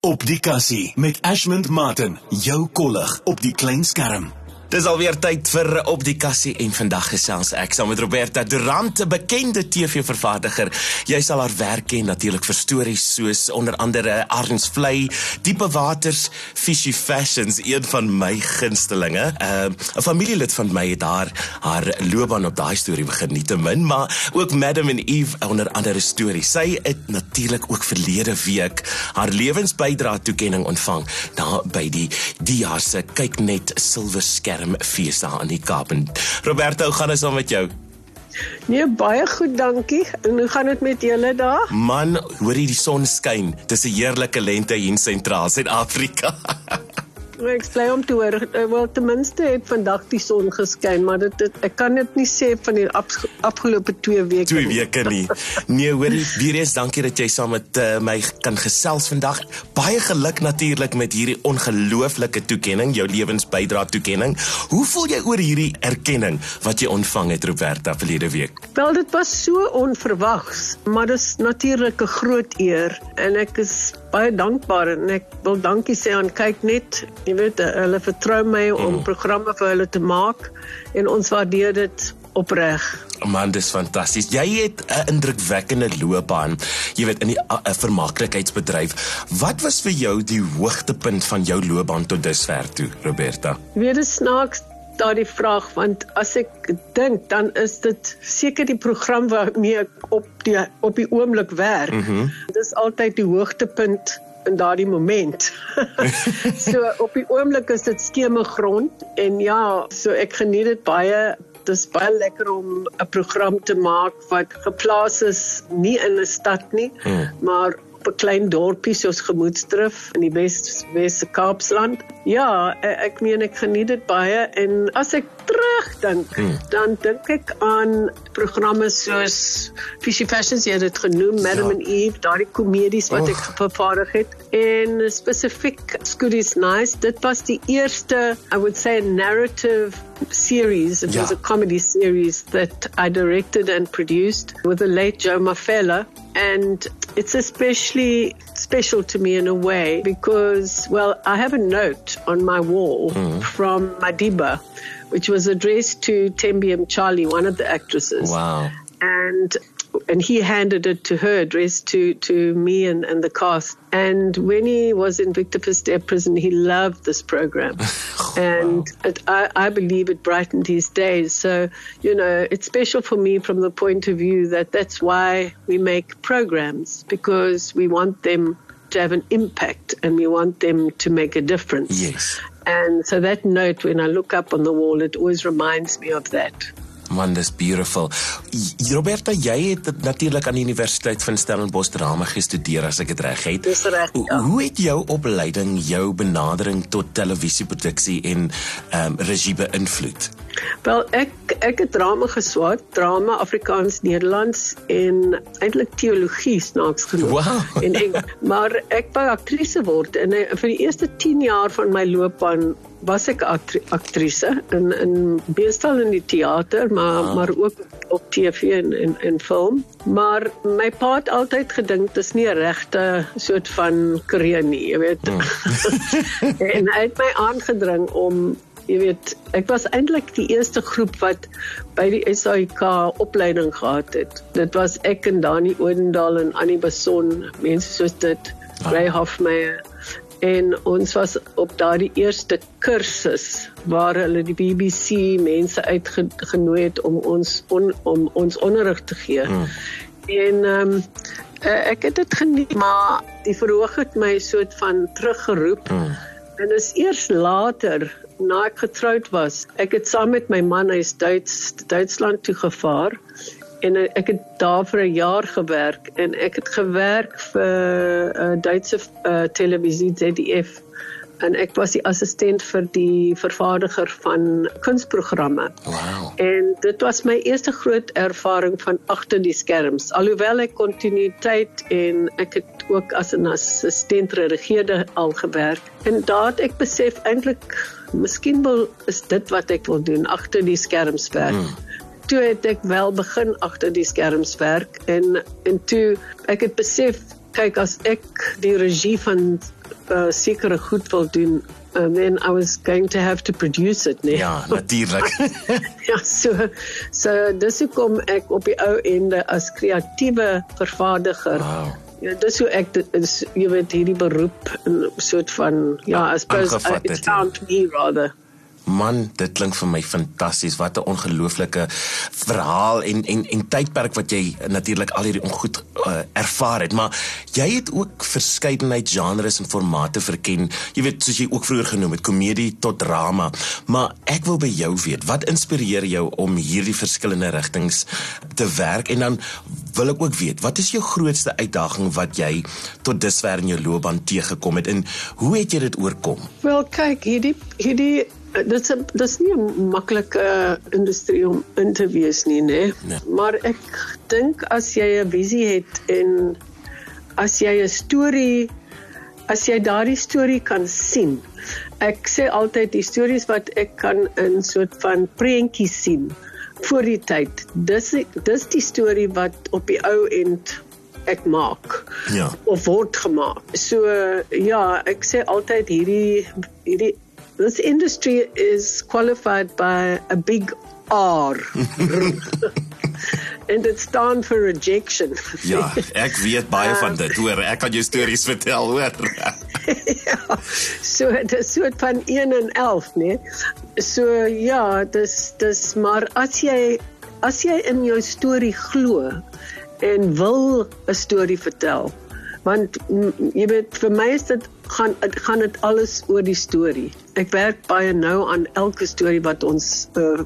Op die kassie met Ashmond Martin, jou kollig op die klein skerm. Dis alweer tyd vir Op die Kassie en vandag gesels ek saam met Roberta Durant, 'n bekende TV-vervaardiger. Jy sal haar werk ken natuurlik vir stories soos onder andere Arends Vlei, Diepe Waters, Fishy Fashions, een van my gunstelinge. 'n Familielid van my het haar loopbaan op daai storie begin, nietemin, maar ook Madam and Eve onder andere stories. Sy het natuurlik ook verlede week haar lewensbydra toekenning ontvang by die jaar se Kyk Net Silwer Skerm fees daar aan die Kaap. En Roberta, hoe gaan dit saam met jou? Nee, baie goed, dankie. En hoe gaan dit met julle daar? Man, hoor jy die son skyn? Dis 'n heerlike lente hier in Sentraal Suid-Afrika. Ek is bly om te hoor, wel ten minste het vandag die son geskyn, maar ek kan dit nie sê van die afgelope 2 weke. 2 weke nie. Nee, hoorie, weer eens dankie dat jy saam met my kan gesels vandag. Baie geluk natuurlik met hierdie ongelooflike toekenning, jou lewensbydra toekenning. Hoe voel jy oor hierdie erkenning wat jy ontvang het, Roberta, verlede week? Wel, dit was so onverwags, maar dit is natuurlik 'n groot eer en ek is baie dankbaar en ek wil dankie sê aan Kyk Net. Jy weet, hulle vertrou my om programme vir hulle te maak en ons waardeer dit opreg. Man, dis fantasties. Jy het 'n indrukwekkende loopbaan, jy weet, in die vermaaklikheidsbedryf. Wat was vir jou die hoogtepunt van jou loopbaan tot dusver toe, Roberta? Weer eens snaaks daardie vraag, want as ek dink, dan is dit seker die program waarmee ek op die oomblik werk. Dis altyd die hoogtepunt in daardie moment. So op die oomblik is dit skeme grond en ja, so ek geniet dit baie. Dit is baie lekker om 'n program te maak wat geplaas is nie in 'n stad nie, maar op 'n klein dorpie soos Gemoedsdrif in die Wes Kaapsland. Ja, ek meen ek geniet dit baie en as ek terugdink, dan dink ek aan programme soos Fishy Fashions, jy het dit genoem, Madam and Eve, daardie komedies wat ek vervaardig het en spesifiek Scoody's Nice. Dit was die eerste, I would say, narrative series. It was a comedy series that I directed and produced with the late Joe Mafela, and it's especially special to me in a way because, well, I have a note on my wall from Madiba, which was addressed to Tembi Mchali, one of the actresses. Wow. And he handed it to her, addressed to me and the cast. And when he was in Victor Verster prison, he loved this program. And I believe it brightened his days. So, you know, it's special for me from the point of view that that's why we make programs, because we want them to have an impact and we want them to make a difference. Yes. And so that note, when I look up on the wall, it always reminds me of that. Man, dis beautiful. Roberta, jy het natuurlik aan die Universiteit van Stellenbosch drama gestudeer, as ek dit reg het. Dis reg, ja. Hoe het jou opleiding, jou benadering tot televisieproduksie en regie beïnvloed? Wel, ek het drama geswat, drama, Afrikaans-Nederlands en eintlik teologie, snaaks genoeg. Wow. Maar ek wou aktrise word en vir die eerste 10 jaar van my loopbaan was ek aktrise, meestal in die theater, maar ook op TV en film. Maar my pa het altyd gedink, dis nie 'n regte soort van karriere nie, jy weet. En hy het my aangedring om, jy weet, ek was eintlik die eerste groep wat by die SAIK opleiding gehad het. Dit was ek en Dani Odendaal en Annie Besson, mense soos dit, Ray Hofmeyer. En ons was op daardie eerste kursus waar hulle die BBC mense uitgenooi het om ons onderrig te gee. En ek het dit geniet, maar die verhoog het my soort van teruggeroep. En dis eers later, na ek getroud was, ek het saam met my man, hy is Duitsland toe gevaar, en ek het daar vir 'n jaar gewerk en ek het gewerk vir Duitse televisie ZDF en ek was die assistent vir die vervaardiger van kunsprogramme. Wow. En dit was my eerste groot ervaring van agter die skerms. Alhoewel ek kontinuïteit en ek het ook as 'n assistent redigeerder al gewerk. En daar het ek besef eintlik, miskien is dit wat ek wil doen, agter die skerms werk. Toe het ek wel begin agter die skerms werk en toe ek het besef, kyk, as ek die regie van sekere goed wil doen, then I was going to have to produce it, nee. Ja, natuurlik. Ja, so dis hoekom ek op die ou ende as kreatiewe vervaardiger, Wow. ja, dis hoe ek is, jy weet, hierdie beroep, 'n soort van, ja, I suppose, Aangevat het, it found me rather. Man, dit klink vir my fantasties. Wat 'n ongelooflike verhaal en tydperk wat jy natuurlik al hierdie ongoed ervaar het. Maar jy het ook verskeidenheid genres en formate verken. Jy weet, soos jy ook vroeër genoem het, komedie tot drama. Maar ek wil by jou weet, wat inspireer jou om hierdie verskillende rigtings te werk? En dan wil ek ook weet, wat is jou grootste uitdaging wat jy tot dusver in jou loopbaan teëgekom het en hoe het jy dit oorkom? Wel, kyk, hierdie dis nie 'n maklike industrie om in te wees nie, né? Nee. Maar ek dink as jy 'n visie het en as jy 'n storie, as jy daardie storie kan sien. Ek sê altyd die stories wat ek kan in soort van prentjies sien voor die tyd. Dis die storie wat op die ou end ek maak. Ja. Of word gemaak. So ja, ek sê altyd this industry is qualified by a big R. And it stands for rejection. Ja, ek weet baie van dit, hoor. Ek kan jou stories vertel, hoor. Ja, so dis soort van 1 en 11, nee. So ja, dis maar as jy in jou storie glo en wil 'n storie vertel, want jy weet, vir my is dit gaan dit alles oor die storie. Ek werk baie nou aan elke storie wat ons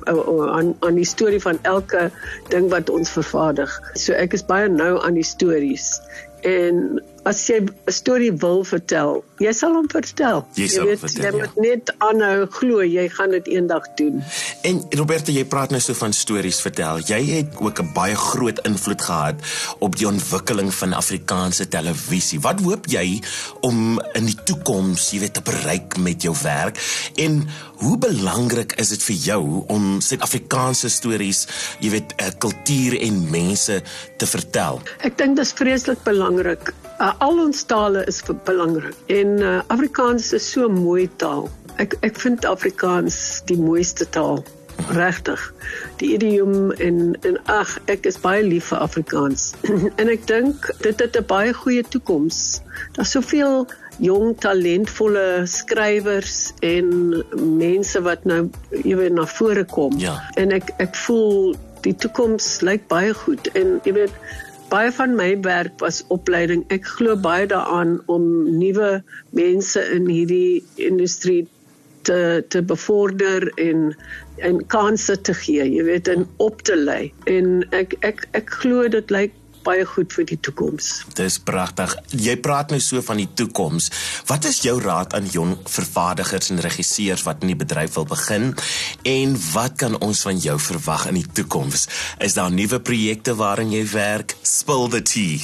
aan die storie van elke ding wat ons vervaardig. So ek is baie nou aan die stories. En as jy 'n storie wil vertel, jy sal hom vertel. Jy sal hom vertel, jy moet net aanhou glo, jy gaan dit eendag doen. En Roberta, jy praat nou so van stories vertel. Jy het ook 'n baie groot invloed gehad op die ontwikkeling van Afrikaanse televisie. Wat hoop jy om in die toekoms, jy weet, te bereik met jou werk? En hoe belangrik is dit vir jou om Suid-Afrikaanse stories, jy weet, kultuur en mense te vertel? Ek dink dit is vreeslik belangrik. Al ons tale is belangrik. En Afrikaans is so 'n mooi taal. Ek vind Afrikaans die mooiste taal. Regtig. Die idiom en ag, ek is baie lief vir Afrikaans. En ek dink dit het 'n baie goeie toekoms. Daar's soveel jong talentvolle skrywers en mense wat nou ewe na vore kom. Ja. En ek voel die toekoms lyk baie goed en jy weet, baie van my werk was opleiding. Ek glo baie daaraan om nuwe mense in hierdie industrie te bevorder en kansse te gee, jy weet, en op te lei. En ek glo dit lyk baie goed vir die toekoms. Dis pragtig. Jy praat nou so van die toekoms. Wat is jou raad aan jong vervaardigers en regisseurs wat in die bedryf wil begin? En wat kan ons van jou verwag in die toekoms? Is daar nuwe projekte waarin jy werk? Spill the tea.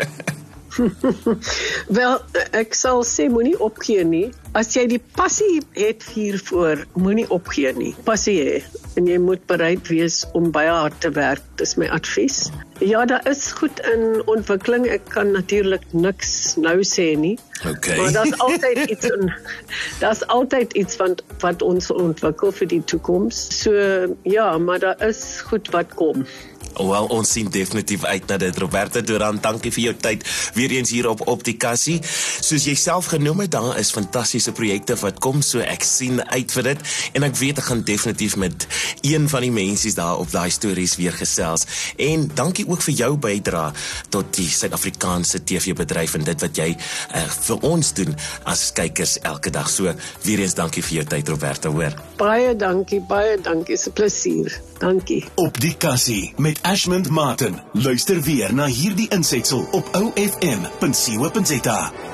Wel, ek sal sê moenie opgee nie. As jy die passie het hiervoor, moenie opgee nie. Passie hê en jy moet bereid wees om baie hard te werk. Dis my advies. Ja, daar is goed in ontwikkeling. Ek kan natuurlik niks nou sê nie. Okay. Maar daar's altyd iets wat ons ontwikkel vir die toekoms. So ja, maar daar is goed wat kom. Wel, ons sien definitief uit na dit. Roberta Durant, dankie vir jou tyd weer eens hier op die kassie. Soos jy self genoem het, daar is fantastiese projekte wat kom, so ek sien uit vir dit. En ek weet ek gaan definitief met een van die mensies daar op daai stories weer gesels. En dankie ook vir jou bydrae tot die Suid-Afrikaanse TV-bedryf en dit wat jy vir ons doen as kykers elke dag. So, weer eens dankie vir jou tyd, Roberta, hoor. Baie dankie, is 'n plesier. Dankie. Op die kassie met Ashmond Martin. Luister weer na hierdie insetsel op OFM.co.za.